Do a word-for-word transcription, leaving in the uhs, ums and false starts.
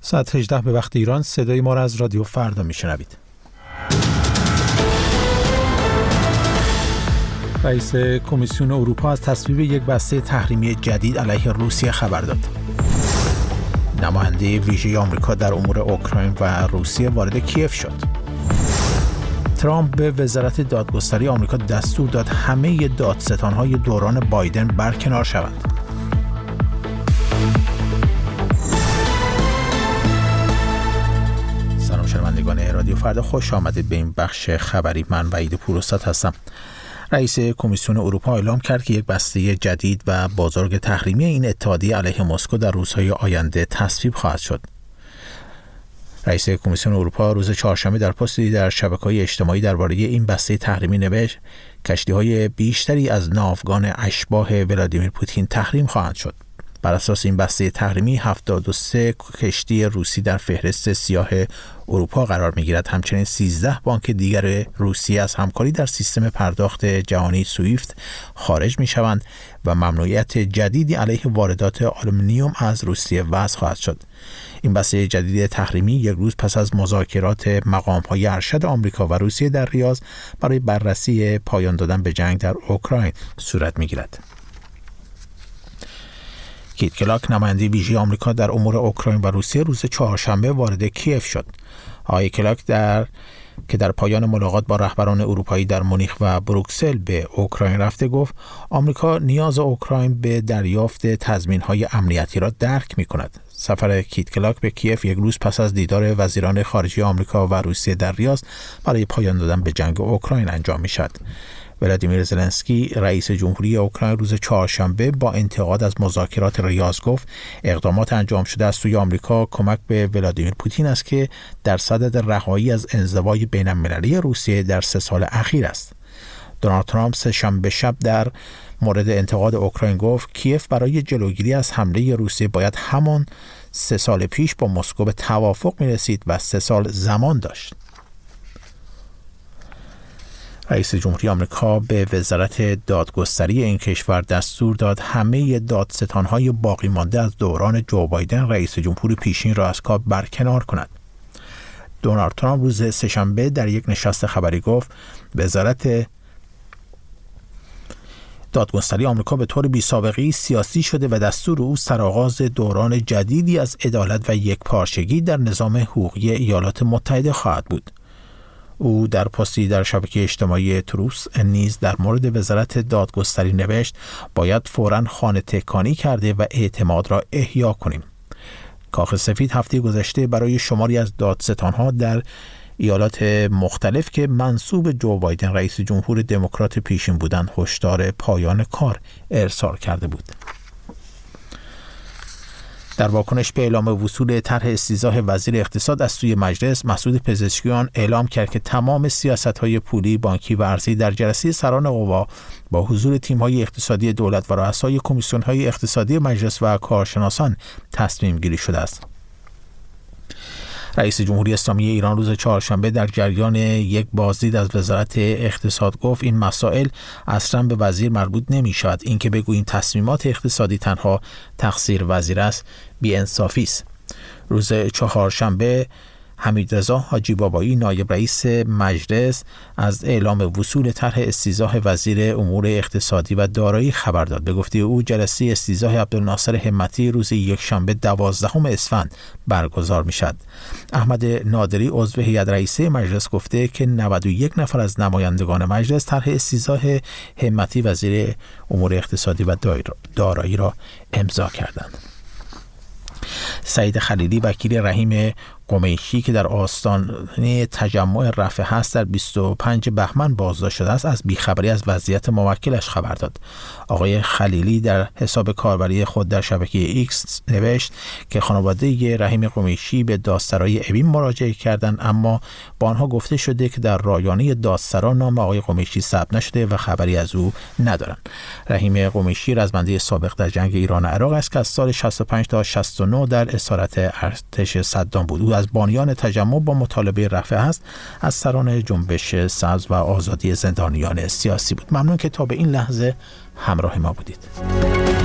ساعت هجده به وقت ایران. صدای ما را از رادیو فردا میشنوید. رئیس کمیسیون اروپا از تصویب یک بسته تحریمی جدید علیه روسیه خبر داد. نماینده ویژه آمریکا در امور اوکراین و روسیه وارد کیف شد. ترامپ به وزارت دادگستری آمریکا دستور داد همه دادستان‌های دوران بایدن برکنار شوند. سلام شنوندگان رادیو فردا، خوش آمدید به این بخش خبری. من وحید پوراستاد هستم. رئیس کمیسیون اروپا اعلام کرد که یک بسته جدید و بزرگ تحریمی این اتحادیه علیه مسکو در روزهای آینده تصویب خواهد شد. رئیس کمیسیون اروپا روز چهارشنبه در پستی در شبکه‌های اجتماعی درباره این بسته تحریمی نوشت: کشتی‌های بیشتری از ناوگان اشباح ولادیمیر پوتین تحریم خواهند شد. بر اساس این بسته تحریمی هفتاد و سه کشتی روسی در فهرست سیاه اروپا قرار می‌گیرد. همچنین سیزده بانک دیگر روسی از همکاری در سیستم پرداخت جهانی سویفت خارج می‌شوند و ممنوعیت جدیدی علیه واردات آلومینیوم از روسیه وضع خواهد شد. این بسته جدید تحریمی یک روز پس از مذاکرات مقام‌های ارشد آمریکا و روسیه در ریاض برای بررسی پایان دادن به جنگ در اوکراین صورت می‌گیرد. کیت کلاک، نماینده ویژه آمریکا در امور اوکراین و روسیه، روز چهارشنبه وارد کیف شد. آقای کلاک در که در پایان ملاقات با رهبران اروپایی در مونیخ و بروکسل به اوکراین رفته گفت آمریکا نیاز اوکراین به دریافت تضمین‌های امنیتی را درک می‌کند. سفر کیت کلاک به کیف یک روز پس از دیدار وزیران خارجه آمریکا و روسیه در ریاض برای پایان دادن به جنگ اوکراین انجام می‌شود. ولادیمیر زلنسکی، رئیس جمهوری اوکراین، روز چهارشنبه با انتقاد از مذاکرات ریاض گفت اقدامات انجام شده از سوی آمریکا کمک به ولادیمیر پوتین است که در صدد رهایی از انزوای بین‌المللی روسیه در سه سال اخیر است. دونالد ترامپ سه‌شنبه شب در مورد انتقاد اوکراین گفت کیف برای جلوگیری از حمله روسیه باید همان سه سال پیش با مسکو به توافق می‌رسید و سه سال زمان داشت. رئیس جمهوری آمریکا به وزارت دادگستری این کشور دستور داد همه دادستان‌های باقی مانده از دوران جو بایدن رئیس جمهور پیشین را از کار برکنار کند. دونالد ترامپ روز سه‌شنبه در یک نشست خبری گفت وزارت دادگستری آمریکا به طور بی‌سابقه‌ای سیاسی شده و دستور او سرآغاز دوران جدیدی از عدالت و یکپارچگی در نظام حقوقی ایالات متحده خواهد بود. او در پستی در شبکه اجتماعی تروس نیز در مورد وزارت دادگستری نوشت باید فوراً خانه تکانی کرده و اعتماد را احیا کنیم. کاخ سفید هفته گذشته برای شماری از دادستان‌ها در ایالات مختلف که منسوب جو بایدن رئیس جمهور دموکرات پیشین بودند هشدار پایان کار ارسال کرده بود. در واکنش به اعلام وصول طرح استیضاح وزیر اقتصاد از سوی مجلس، مسعود پزشکیان اعلام کرد که تمام سیاست‌های پولی، بانکی و ارزی در جلسه سران قوا با حضور تیم‌های اقتصادی دولت و رؤسای کمیسیون‌های اقتصادی مجلس و کارشناسان تصمیم گیری شده است. رئیس جمهوری اسلامی ایران روز چهارشنبه در جریان یک بازدید از وزارت اقتصاد گفت این مسائل اصلاً به وزیر مربوط نمی شود. این که بگوییم تصمیمات اقتصادی تنها تقصیر وزیر است بی‌انصافی است. روز چهارشنبه حمیدرضا حاجی بابایی نایب رئیس مجلس از اعلام وصول طرح استیضاح وزیر امور اقتصادی و دارایی خبر داد. به گفته او جلسه استیضاح عبدالناصر همتی روز یکشنبه دوازدهم اسفند برگزار می شود. احمد نادری عضو هیئت رئیسه مجلس گفته که نود و یک نفر از نمایندگان مجلس طرح استیضاح همتی وزیر امور اقتصادی و دارایی را امضا کردند. سعید خلیلی وکیل رحیم قمیشی که در آستانه تجمع رفح هست در بیست و پنج بهمن بازداشت شده است از بیخبری از وضعیت موکلش خبر داد. آقای خلیلی در حساب کاربری خود در شبکه ایکس نوشت که خانواده رحیم قمیشی به دادسرای اوین مراجعه کردند اما با آنها گفته شده که در رایانه دادسرا نام آقای قمیشی ثبت نشده و خبری از او ندارند. رحیم قمیشی رزمنده سابق در جنگ ایران و عراق است که از سال شصت و پنج تا شصت و نه در اسارت ارتش صدام بود. او از بانیان تجمع با مطالبه رفع است از سران جنبش سبز و آزادی زندانیان سیاسی بود. ممنون که تا به این لحظه همراه ما بودید.